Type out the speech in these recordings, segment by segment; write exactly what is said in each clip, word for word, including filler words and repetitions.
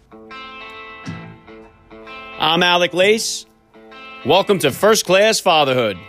I'm Alec Lace. Welcome to First Class Fatherhood.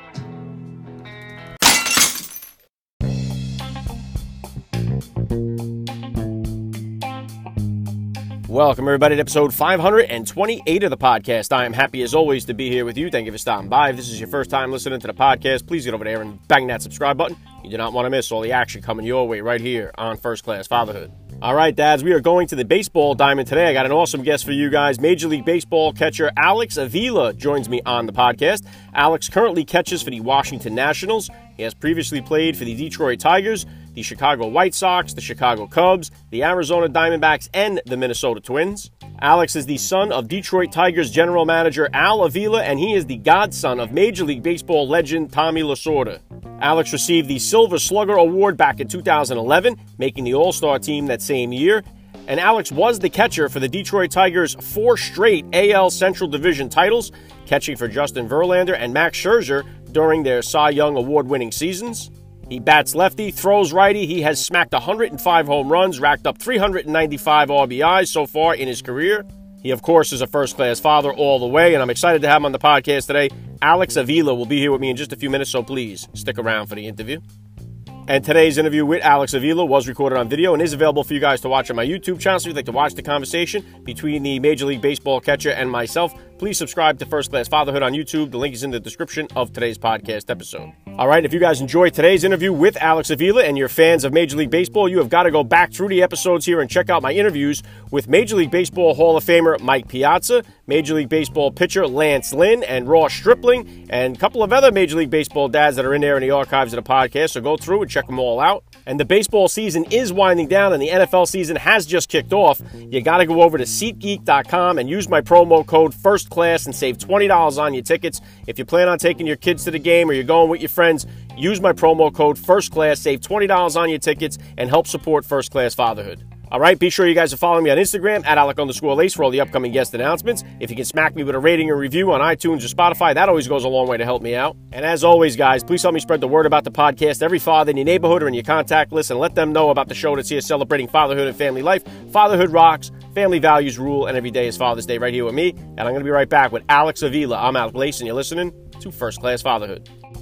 Welcome, everybody, to episode five hundred twenty-eight of the podcast. I am happy, as always, to be here with you. Thank you for stopping by. If this is your first time listening to the podcast, please get over there and bang that subscribe button. You do not want to miss all the action coming your way right here on First Class Fatherhood. All right, dads, we are going to the baseball diamond today. I got an awesome guest for you guys. Major League Baseball catcher Alex Avila joins me on the podcast. Alex currently catches for the Washington Nationals. He has previously played for the Detroit Tigers, the Chicago White Sox, the Chicago Cubs, the Arizona Diamondbacks, and the Minnesota Twins. Alex is the son of Detroit Tigers general manager Al Avila, and he is the godson of Major League Baseball legend Tommy Lasorda. Alex received the Silver Slugger Award back in two thousand eleven, making the All-Star team that same year. And Alex was the catcher for the Detroit Tigers' four straight A L Central Division titles, catching for Justin Verlander and Max Scherzer during their Cy Young Award-winning seasons. He bats lefty, throws righty. He has smacked one hundred five home runs, racked up three hundred ninety-five R B Is so far in his career. He, of course, is a first-class father all the way, and I'm excited to have him on the podcast today. Alex Avila will be here with me in just a few minutes, so please stick around for the interview. And today's interview with Alex Avila was recorded on video and is available for you guys to watch on my YouTube channel. So if you'd like to watch the conversation between the Major League Baseball catcher and myself, please subscribe to First Class Fatherhood on YouTube. The link is in the description of today's podcast episode. All right, if you guys enjoyed today's interview with Alex Avila and you're fans of Major League Baseball, you have got to go back through the episodes here and check out my interviews with Major League Baseball Hall of Famer Mike Piazza, Major League Baseball pitcher Lance Lynn, and Ross Stripling, and a couple of other Major League Baseball dads that are in there in the archives of the podcast. So go through and check them all out. And the baseball season is winding down and the N F L season has just kicked off. You got to go over to SeatGeek dot com and use my promo code FIRSTCLASS and save twenty dollars on your tickets. If you plan on taking your kids to the game or you're going with your friends, use my promo code FIRSTCLASS, save twenty dollars on your tickets, and help support First Class Fatherhood. All right, be sure you guys are following me on Instagram, at Alec underscore Lace, for all the upcoming guest announcements. If you can smack me with a rating and review on iTunes or Spotify, that always goes a long way to help me out. And as always, guys, please help me spread the word about the podcast. Every father in your neighborhood or in your contact list, and let them know about the show that's here celebrating fatherhood and family life. Fatherhood rocks, family values rule, and every day is Father's Day right here with me. And I'm going to be right back with Alex Avila. I'm Alec Lace, and you're listening to First Class Fatherhood.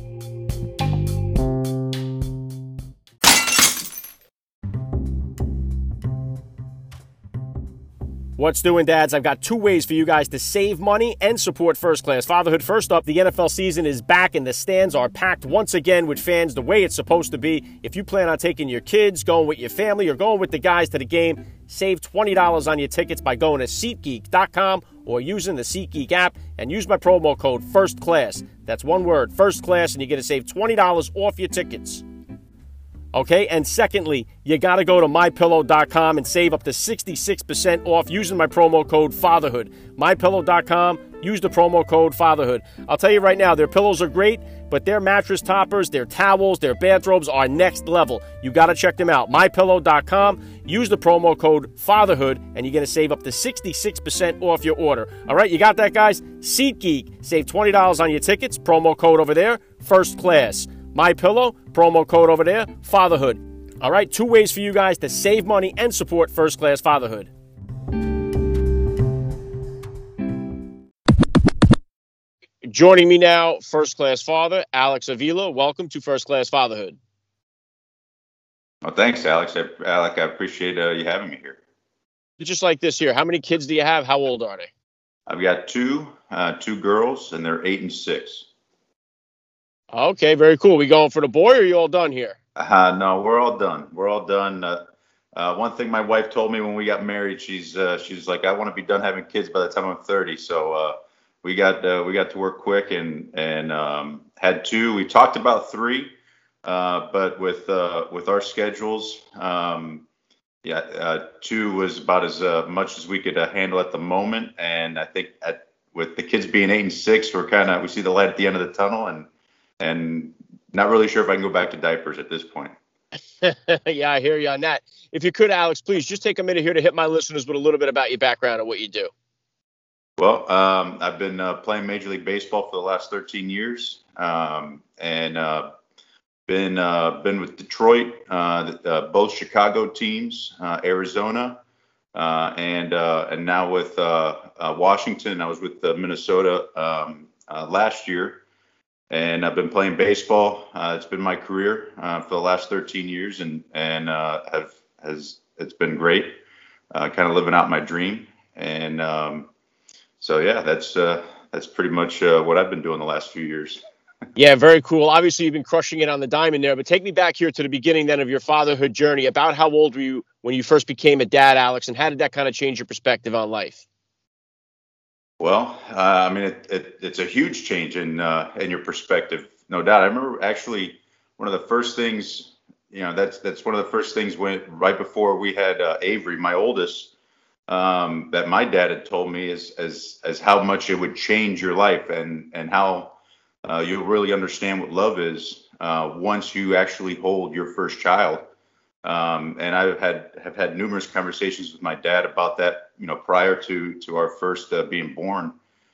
What's doing, dads? I've got two ways for you guys to save money and support First Class Fatherhood. First up, the N F L season is back and the stands are packed once again with fans the way it's supposed to be. If you plan on taking your kids, going with your family, or going with the guys to the game, save twenty dollars on your tickets by going to SeatGeek dot com or using the SeatGeek app and use my promo code FIRSTCLASS. That's one word, FIRSTCLASS, and you're going to save twenty dollars off your tickets. Okay, and secondly, you got to go to my pillow dot com and save up to sixty-six percent off using my promo code FATHERHOOD. my pillow dot com, use the promo code FATHERHOOD. I'll tell you right now, their pillows are great, but their mattress toppers, their towels, their bathrobes are next level. You got to check them out. my pillow dot com, use the promo code FATHERHOOD, and you're going to save up to sixty-six percent off your order. All right, you got that, guys? SeatGeek, save twenty dollars on your tickets, promo code over there, First Class. MyPillow, promo code over there, Fatherhood. All right, two ways for you guys to save money and support First Class Fatherhood. Joining me now, First Class Father, Alex Avila. Welcome to First Class Fatherhood. Well, thanks, Alex. I, Alec, I appreciate uh, you having me here. Just like this here, how many kids do you have? How old are they? I've got two, uh, two girls, and they're eight and six. Okay, very cool. We going for the boy, or are you all done here? Uh, no, we're all done. We're all done. Uh, uh, one thing my wife told me when we got married, she's uh, she's like, I want to be done having kids by the time I'm thirty. So uh, we got uh, we got to work quick and and um, had two. We talked about three, uh, but with uh, with our schedules, um, yeah, uh, two was about as uh, much as we could uh, handle at the moment. And I think at, with the kids being eight and six, we're kind of we see the light at the end of the tunnel, and and not really sure if I can go back to diapers at this point. Yeah, I hear you on that. If you could, Alex, please just take a minute here to hit my listeners with a little bit about your background and what you do. Well, um, I've been uh, playing Major League Baseball for the last thirteen years, um, and uh, been uh, been with Detroit, uh, uh, both Chicago teams, uh, Arizona, uh, and uh, and now with uh, uh, Washington. I was with uh, Minnesota um, uh, last year, and I've been playing baseball. Uh, it's been my career uh, for the last thirteen years, and and uh, have has it's been great. Uh, kind of living out my dream, and um, so yeah, that's uh, that's pretty much uh, what I've been doing the last few years. Yeah, very cool. Obviously, you've been crushing it on the diamond there, but take me back here to the beginning then of your fatherhood journey. About how old were you when you first became a dad, Alex, and how did that kind of change your perspective on life? Well, uh, I mean, it, it, it's a huge change in uh, in your perspective, no doubt. I remember actually one of the first things, you know, that's that's one of the first things when right before we had uh, Avery, my oldest, um, that my dad had told me is as as how much it would change your life and and how uh, you'll really understand what love is uh, once you actually hold your first child. Um, and I've had have had numerous conversations with my dad about that, you know, prior to to our first uh, being born.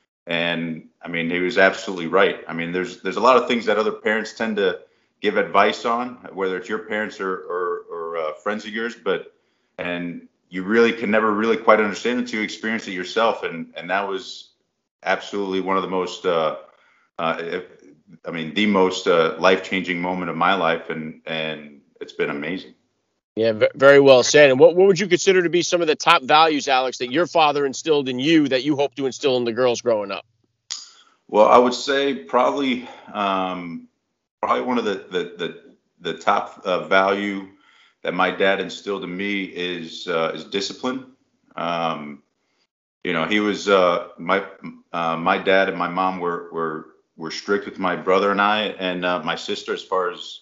And I mean, he was absolutely right. I mean, there's there's a lot of things that other parents tend to give advice on, whether it's your parents or or, or uh, friends of yours, but and you really can never really quite understand until you experience it yourself. And and that was absolutely one of the most, uh, uh, if, I mean, the most uh, life-changing moment of my life, and and it's been amazing. Yeah, v- very well said. And what, what would you consider to be some of the top values, Alex, that your father instilled in you that you hope to instill in the girls growing up? Well, I would say probably um, probably one of the the the, the top uh, value that my dad instilled in me is uh, is discipline. Um, you know, he was uh, my uh, my dad and my mom were were were strict with my brother and I and uh, my sister as far as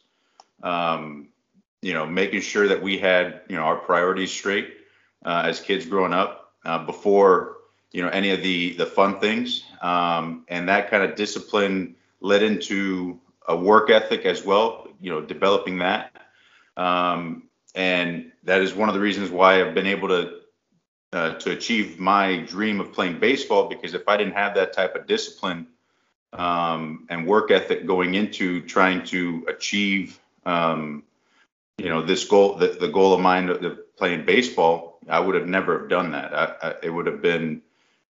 um, you know, making sure that we had, you know, our priorities straight uh, as kids growing up uh, before, you know, any of the the fun things. Um, and that kind of discipline led into a work ethic as well, you know, developing that. Um, and that is one of the reasons why I've been able to uh, to achieve my dream of playing baseball, because if I didn't have that type of discipline um, and work ethic going into trying to achieve um, you know, this goal, the, the goal of mine of playing baseball, I would have never have done that. I, I, it would have been,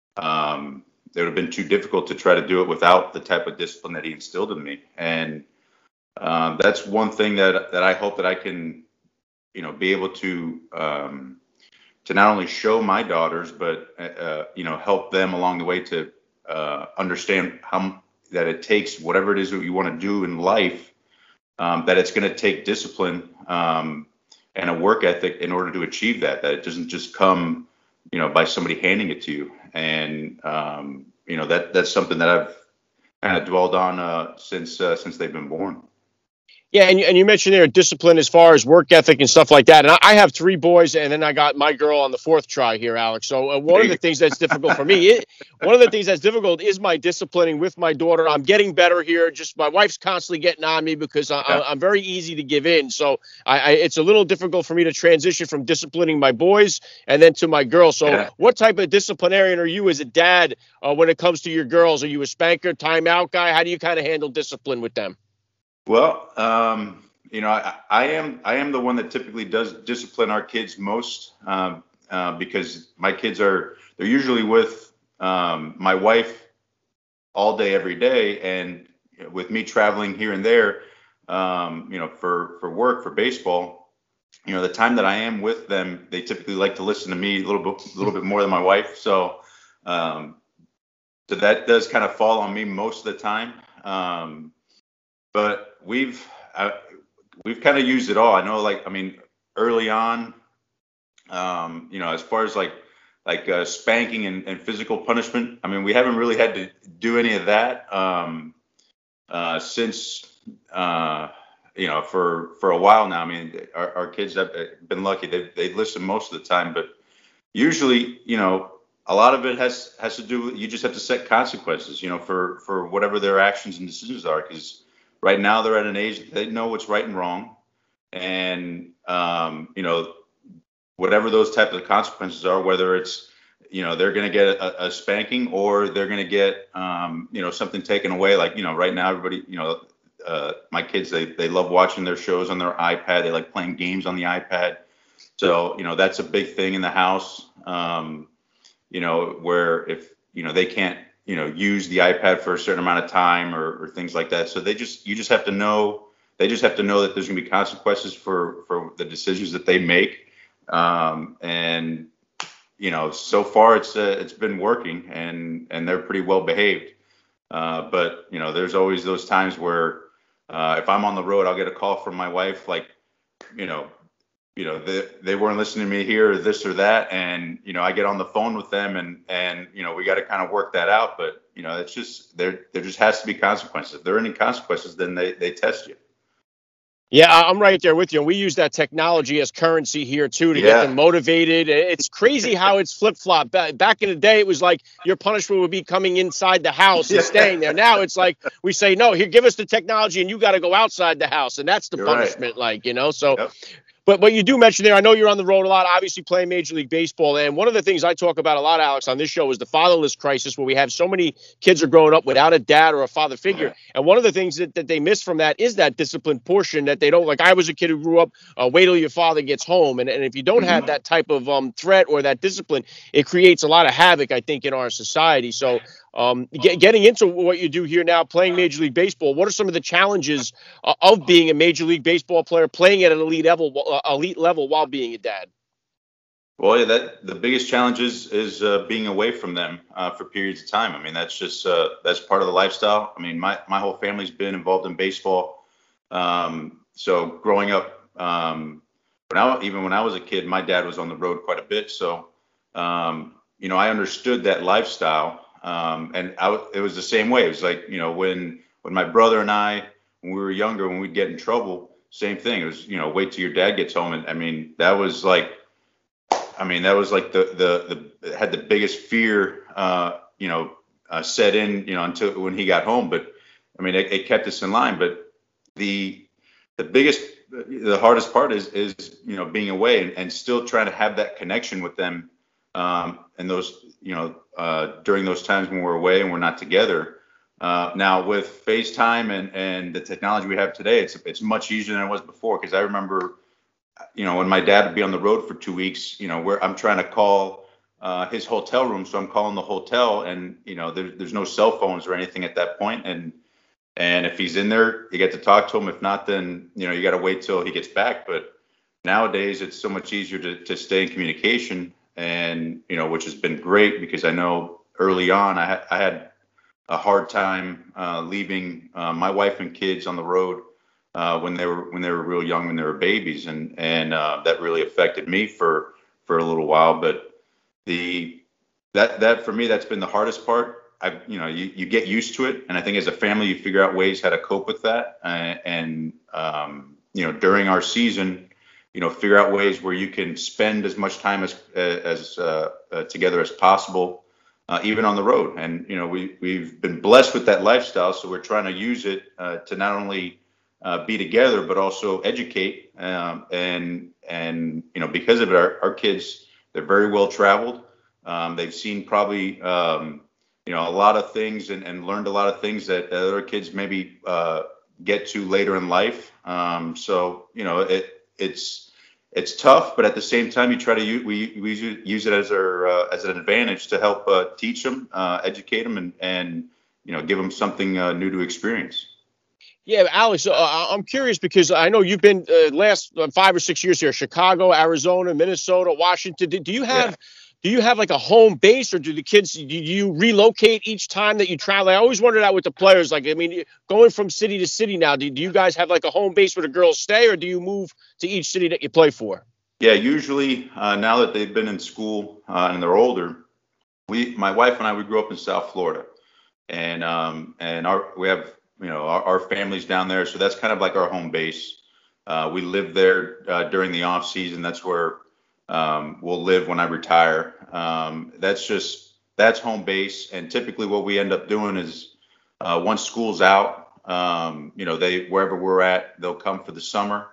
um, it would have been too difficult to try to do it without the type of discipline that he instilled in me. And um, that's one thing that that I hope that I can, you know, be able to um, to not only show my daughters, but uh, you know, help them along the way to uh, understand how that it takes whatever it is that you want to do in life. Um, that it's going to take discipline um, and a work ethic in order to achieve that. That it doesn't just come, you know, by somebody handing it to you. And um, you know, that that's something that I've kind of dwelled on uh, since uh, since they've been born. Yeah, and you, and you mentioned there discipline as far as work ethic and stuff like that. And I, I have three boys, and then I got my girl on the fourth try here, Alex. So uh, one of the things that's difficult for me, it, one of the things that's difficult is my disciplining with my daughter. I'm getting better here. Just my wife's constantly getting on me because I, Yeah. I, I'm very easy to give in. So I, I, it's a little difficult for me to transition from disciplining my boys and then to my girls. So Yeah. what type of disciplinarian are you as a dad uh, when it comes to your girls? Are you a spanker, timeout guy? How do you kind of handle discipline with them? Well, um, you know, I, I am I am the one that typically does discipline our kids most um, uh, because my kids are they're usually with um, my wife all day every day, and with me traveling here and there, um, you know, for for work for baseball, you know, the time that I am with them, they typically like to listen to me a little bit a little bit more than my wife. So um, so that does kind of fall on me most of the time. Um, but we've uh, we've kind of used it all. I know, like, I mean, early on, um, you know, as far as like like uh, spanking and, and physical punishment, I mean, we haven't really had to do any of that um, uh, since, uh, you know, for for a while now. I mean, our, our kids have been lucky; they they listen most of the time, but usually, you know, a lot of it has has to do with you just have to set consequences, you know, for for whatever their actions and decisions are, because right now they're at an age that they know what's right and wrong, and um, you know, whatever those types of consequences are, whether it's, you know, they're going to get a, a spanking or they're going to get um, you know, something taken away. Like, you know, right now everybody, you know, uh, my kids, they they love watching their shows on their iPad. They like playing games on the iPad. So, you know, that's a big thing in the house, um, you know, where if, you know, they can't, you know, use the iPad for a certain amount of time or, or things like that. So they just, you just have to know, they just have to know that there's going to be consequences for, for the decisions that they make. Um, and, you know, so far it's, uh, it's been working and, and they're pretty well behaved. Uh, but, you know, there's always those times where uh, if I'm on the road, I'll get a call from my wife, like, you know, you know, they, they weren't listening to me here or this or that. And, you know, I get on the phone with them and, and, you know, we got to kind of work that out. But, you know, it's just, there, there just has to be consequences. If there are any consequences, then they, they test you. Yeah, I- I'm right there with you. And we use that technology as currency here, too, to get them Yeah. motivated. It's crazy how it's flip-flopped. Ba- Back in the day, it was like your punishment would be coming inside the house and Yeah. staying there. Now it's like we say, no, here, give us the technology and you got to go outside the house. And that's the You're right. punishment, like, you know, so. Yep. But what you do mention there, I know you're on the road a lot, obviously playing Major League Baseball. And one of the things I talk about a lot, Alex, on this show is the fatherless crisis, where we have so many kids are growing up without a dad or a father figure. Yeah. And one of the things that, that they miss from that is that discipline portion that they don't like. I was a kid who grew up, uh, wait till your father gets home. And, and if you don't have Mhm. that type of um, threat or that discipline, it creates a lot of havoc, I think, in our society. So um, get, getting into what you do here now, playing Major League Baseball, what are some of the challenges uh, of being a Major League Baseball player, playing at an elite level, uh, elite level while being a dad? Well, yeah, that the biggest challenge is is uh, being away from them uh, for periods of time. I mean, that's just uh, that's part of the lifestyle. I mean, my my whole family's been involved in baseball. Um, so growing up, um, when I even when I was a kid, my dad was on the road quite a bit. So um, you know, I understood that lifestyle, um, and I, w- it was the same way. It was like, you know, when when my brother and I, when we were younger, when we'd get in trouble, same thing. It was, you know, wait till your dad gets home, and I mean, that was like I mean, that was like the the the had the biggest fear, uh, you know, uh, set in, you know, until when he got home. But I mean, it, it kept us in line. But the the biggest, the hardest part is is you know being away and, and still trying to have that connection with them, um, and those you know uh, during those times when we're away and we're not together. Uh, now with FaceTime and and the technology we have today, it's it's much easier than it was before. Because I remember you know, when my dad would be on the road for two weeks, you know, where I'm trying to call uh, his hotel room, so I'm calling the hotel, and you know, there, there's no cell phones or anything at that point, and and if he's in there, you get to talk to him. If not, then you know, you got to wait till he gets back. But nowadays, it's so much easier to to stay in communication, and you know, which has been great because I know early on I had I had a hard time uh, leaving uh, my wife and kids on the road uh, when they were when they were real young, when they were babies, and and uh, that really affected me for for a little while. But the that that for me, that's been the hardest part. I you know you, you get used to it, and I think as a family you figure out ways how to cope with that, and, and um, you know during our season, you know figure out ways where you can spend as much time as as uh, uh, together as possible. Uh, even on the road, and you know we we've been blessed with that lifestyle, so we're trying to use it uh, to not only uh, be together, but also educate. Um, and and you know, because of it, our, our kids, they're very well traveled. Um, they've seen probably um, you know a lot of things and, and learned a lot of things that other kids maybe uh, get to later in life. Um, so you know, it it's it's tough, but at the same time, you try to use, we, we use it as our uh, as an advantage to help uh, teach them, uh, educate them, and and you know give them something uh, new to experience. Yeah, Alex, uh, I'm curious because I know you've been uh, last uh, five or six years here, Chicago, Arizona, Minnesota, Washington. Do, do you have Yeah. do you have like a home base, or do the kids do you relocate each time that you travel? I always wondered that with the players. Like, I mean, going from city to city now, do, do you guys have like a home base where the girls stay, or do you move to each city that you play for? Yeah, usually uh, now that they've been in school uh, and they're older, we my wife and I we grew up in South Florida, and um, and our we have you know our, our families down there, so that's kind of like our home base. Uh, we live there uh, during the off season. That's where um, we'll live when I retire. Um, that's just that's home base, and typically what we end up doing is uh, once school's out, um, you know, they wherever we're at, they'll come for the summer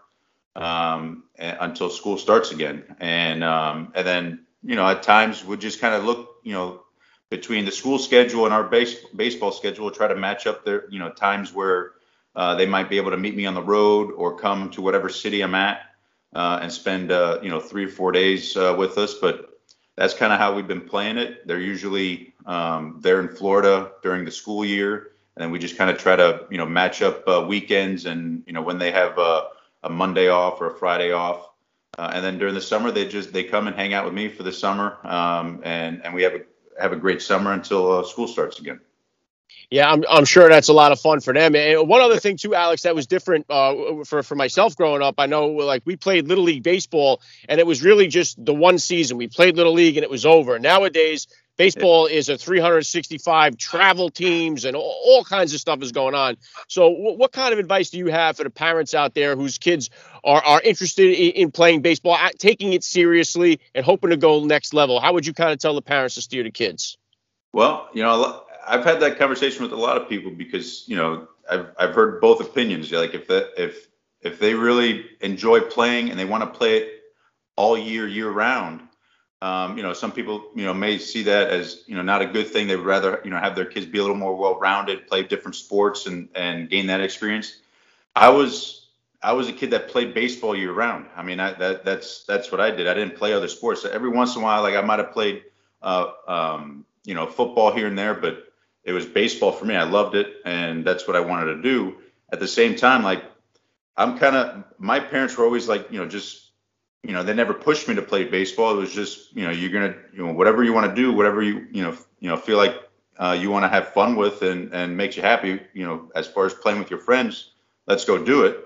um, a- until school starts again, and um, and then you know at times we'll just kind of look, you know between the school schedule and our base, baseball schedule, try to match up their, you know, times where uh, they might be able to meet me on the road or come to whatever city I'm at. uh, and spend uh, you know three or four days uh, with us. But that's kind of how we've been playing it. They're usually um, there in Florida during the school year, and then we just kind of try to you know match up uh, weekends and you know when they have uh, a Monday off or a Friday off. Uh, and then during the summer, they just they come and hang out with me for the summer, um, and and we have a have a great summer until uh, school starts again. Yeah, I'm I'm sure that's a lot of fun for them. And one other thing too, Alex, that was different uh, for for myself growing up. I know, like, we played Little League baseball, and it was really just the one season. We played Little League, and it was over. Nowadays, baseball is a three hundred sixty-five travel teams, and all, all kinds of stuff is going on. So, w- what kind of advice do you have for the parents out there whose kids are are interested in, in playing baseball, taking it seriously, and hoping to go next level? How would you kind of tell the parents to steer the kids? Well, you know, I've had that conversation with a lot of people because, you know, I've I've heard both opinions. Like if that if if they really enjoy playing and they want to play it all year year round, um, you know, some people, you know, may see that as, you know, not a good thing. They would rather, you know, have their kids be a little more well-rounded, play different sports and and gain that experience. I was I was a kid that played baseball year round. I mean, I, that that's that's what I did. I didn't play other sports. So every once in a while, like I might have played, uh, um, you know, football here and there, but it was baseball for me. I loved it, and that's what I wanted to do. At the same time, like I'm kind of my parents were always like, you know, just you know, they never pushed me to play baseball. It was just, you know, you're gonna, you know, whatever you want to do, whatever you, you know, you know, feel like uh, you want to have fun with and and makes you happy. You know, as far as playing with your friends, let's go do it.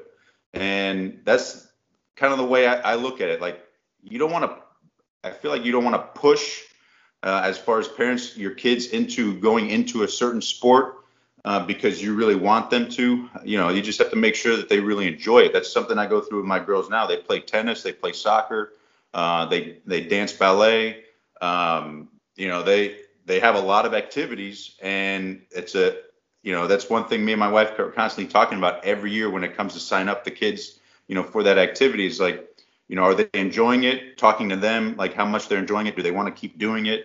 And that's kind of the way I, I look at it. Like you don't want to. I feel like you don't want to push uh, as far as parents, your kids into going into a certain sport uh, because you really want them to. You know, you just have to make sure that they really enjoy it. That's something I go through with my girls now. They play tennis, they play soccer, uh, they they dance ballet. Um, you know, they they have a lot of activities, and it's a you know that's one thing me and my wife are constantly talking about every year when it comes to sign up the kids, you know, for that activity is like, you know, are they enjoying it? Talking to them, like how much they're enjoying it. Do they want to keep doing it?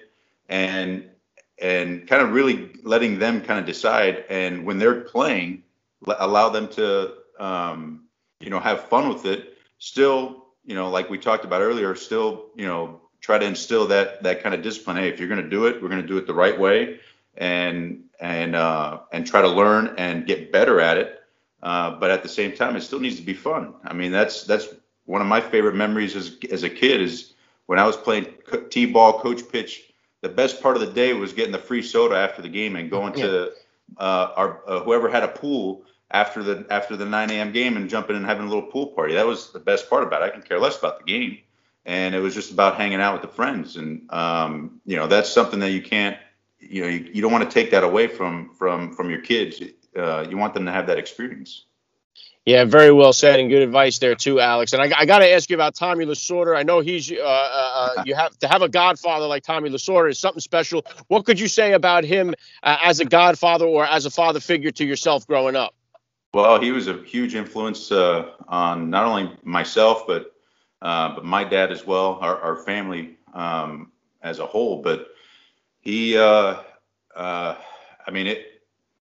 And and kind of really letting them kind of decide. And when they're playing, allow them to, um, you know, have fun with it. Still, you know, like we talked about earlier, still, you know, try to instill that that kind of discipline. Hey, if you're going to do it, we're going to do it the right way, and and uh, and try to learn and get better at it. Uh, but at the same time, it still needs to be fun. I mean, that's that's one of my favorite memories as as a kid is when I was playing t-ball, coach pitch. The best part of the day was getting the free soda after the game and going Yeah. to uh, our uh, whoever had a pool after the after the nine a.m. game and jumping and having a little pool party. That was the best part about it. I can care less about the game, and it was just about hanging out with the friends. And um, you know, that's something that you can't, you know, you, you don't want to take that away from from from your kids. Uh, you want them to have that experience. Yeah, very well said and good advice there too, Alex. And I, I got to ask you about Tommy Lasorda. I know he's uh, uh, you have to have a godfather like Tommy Lasorda is something special. What could you say about him uh, as a godfather or as a father figure to yourself growing up? Well, he was a huge influence uh, on not only myself but uh, but my dad as well, our, our family um, as a whole. But he, uh, uh, I mean, it.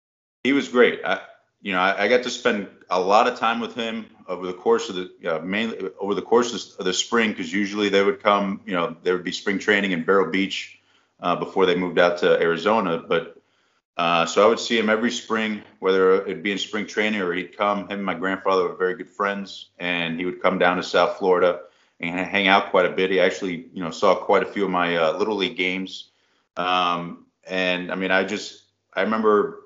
He was great. I, you know, I, I got to spend a lot of time with him over the course of the uh, mainly over the course of the spring because usually they would come. You know, there would be spring training in Vero Beach uh, before they moved out to Arizona. But uh, so I would see him every spring, whether it'd be in spring training or he'd come. Him and my grandfather were very good friends, and he would come down to South Florida and hang out quite a bit. He actually, you know, saw quite a few of my uh, little league games. Um, and I mean, I just I remember.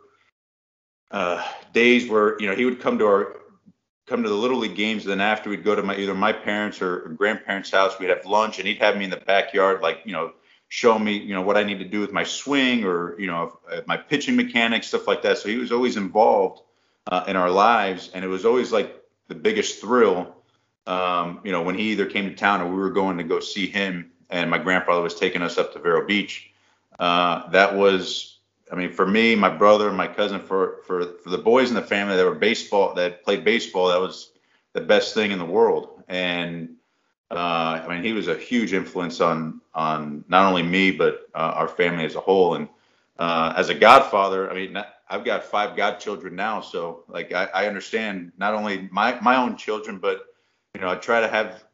Uh, days where you know he would come to our come to the little league games, and then after we'd go to my either my parents or grandparents' house. We'd have lunch, and he'd have me in the backyard, like you know, show me you know what I need to do with my swing or you know my pitching mechanics, stuff like that. So he was always involved uh, in our lives, and it was always like the biggest thrill, um, you know, when he either came to town or we were going to go see him, and my grandfather was taking us up to Vero Beach. Uh, that was I mean, for me, my brother, and my cousin, for, for, for the boys in the family that were baseball, that played baseball, that was the best thing in the world. And uh, I mean, he was a huge influence on on not only me but uh, our family as a whole. And uh, as a godfather, I mean, I've got five godchildren now, so like I, I understand not only my my own children, but you know, I try to have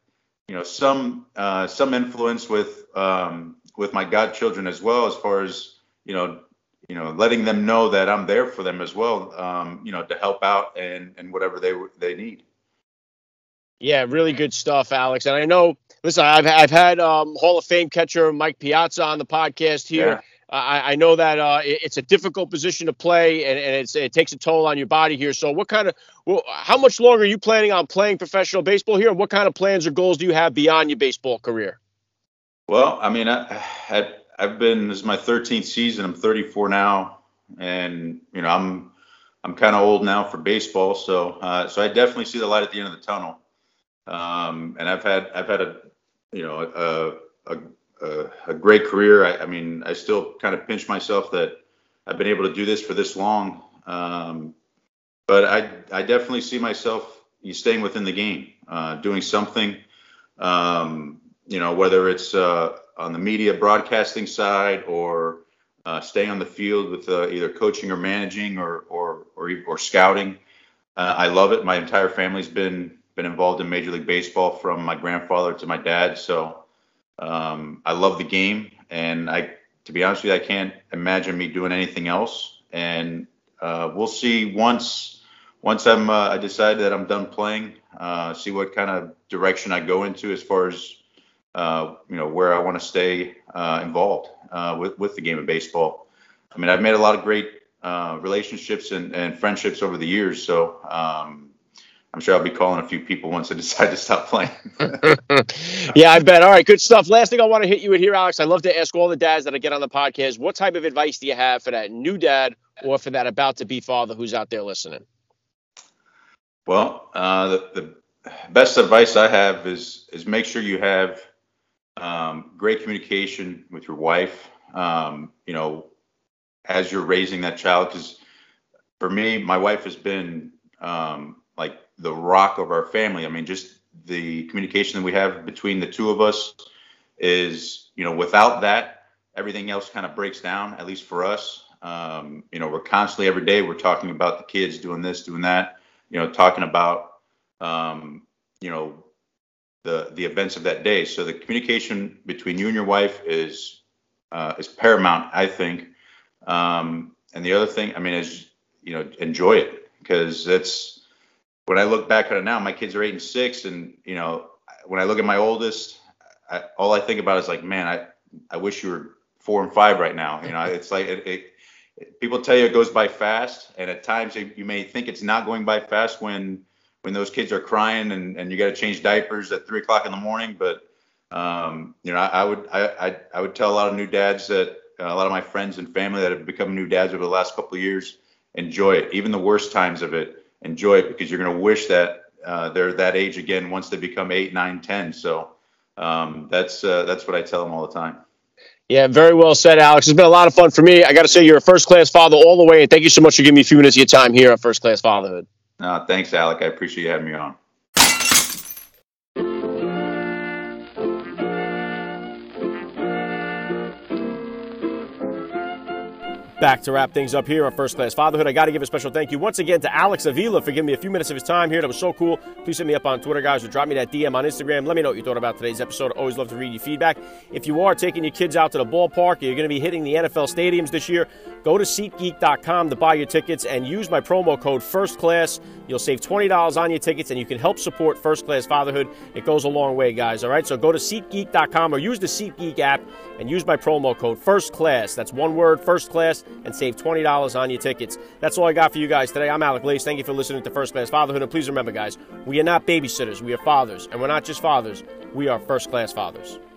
you know, some uh, some influence with um, with my godchildren as well, as far as you know, you know, letting them know that I'm there for them as well, um, you know, to help out and and whatever they they need. Yeah, really good stuff, Alex. And I know, listen, I've I've had um, Hall of Fame catcher Mike Piazza on the podcast here. Yeah. I, I know that uh, it, it's a difficult position to play, and, and it's, it takes a toll on your body here. So, what kind of, well, how much longer are you planning on playing professional baseball here? And what kind of plans or goals do you have beyond your baseball career? Well, I mean, I, I I've been, this is my thirteenth season. I'm thirty-four now, and you know, I'm I'm kind of old now for baseball. So, uh, so I definitely see the light at the end of the tunnel. Um, and I've had I've had a you know a a, a, a great career. I, I mean, I still kind of pinch myself that I've been able to do this for this long. Um, but I I definitely see myself staying within the game, uh, doing something. Um, you know, whether it's uh, on the media broadcasting side or uh, staying on the field with uh, either coaching or managing or or or, or scouting. Uh, I love it. My entire family's been been involved in Major League Baseball, from my grandfather to my dad. So um, I love the game, and I, to be honest with you, I can't imagine me doing anything else. And uh, we'll see once once I'm uh, I decide that I'm done playing. Uh, see what kind of direction I go into as far as uh, you know where I want to stay uh, involved uh, with with the game of baseball. I mean, I've made a lot of great uh, relationships and, and friendships over the years. So. Um, I'm sure I'll be calling a few people once I decide to stop playing. Yeah, I bet. All right, good stuff. Last thing I want to hit you with here, Alex, I love to ask all the dads that I get on the podcast, what type of advice do you have for that new dad or for that about-to-be father who's out there listening? Well, uh, the, the best advice I have is is make sure you have um, great communication with your wife, um, you know, as you're raising that child. Because for me, my wife has been um, like the rock of our family. I mean, just the communication that we have between the two of us is, you know, without that, everything else kind of breaks down, at least for us. Um, you know, we're constantly every day, we're talking about the kids doing this, doing that, you know, talking about, um, you know, the, the events of that day. So the communication between you and your wife is, uh, is paramount, I think. Um, and the other thing, I mean, is, you know, enjoy it, because it's, when I look back at it now, my kids are eight and six, and you know, when I look at my oldest, I, all I think about is like, man, I, I wish you were four and five right now. You know, it's like it, it, it, people tell you it goes by fast, and at times you, you may think it's not going by fast when when those kids are crying and, and you got to change diapers at three o'clock in the morning. But um, you know, I, I would I, I I would tell a lot of new dads that uh, a lot of my friends and family that have become new dads over the last couple of years, enjoy it, even the worst times of it. Enjoy it, because you're going to wish that uh, they're that age again once they become eight, nine, ten. So um, that's uh, that's what I tell them all the time. Yeah, very well said, Alex. It's been a lot of fun for me. I got to say, you're a first-class father all the way, and thank you so much for giving me a few minutes of your time here at First Class Fatherhood. Uh, thanks, Alec. I appreciate you having me on. Back to wrap things up here on First Class Fatherhood. I got to give a special thank you once again to Alex Avila for giving me a few minutes of his time here. That was so cool. Please hit me up on Twitter, guys, or drop me that D M on Instagram. Let me know what you thought about today's episode. I always love to read your feedback. If you are taking your kids out to the ballpark, you're going to be hitting the N F L stadiums this year, go to SeatGeek dot com to buy your tickets and use my promo code FIRSTCLASS. You'll save twenty dollars on your tickets, and you can help support First Class Fatherhood. It goes a long way, guys, all right? So go to SeatGeek dot com or use the SeatGeek app and use my promo code FIRSTCLASS. That's one word, FIRSTCLASS, and save twenty dollars on your tickets. That's all I got for you guys today. I'm Alec Lace. Thank you for listening to First Class Fatherhood. And please remember, guys, we are not babysitters. We are fathers. And we're not just fathers. We are first-class fathers.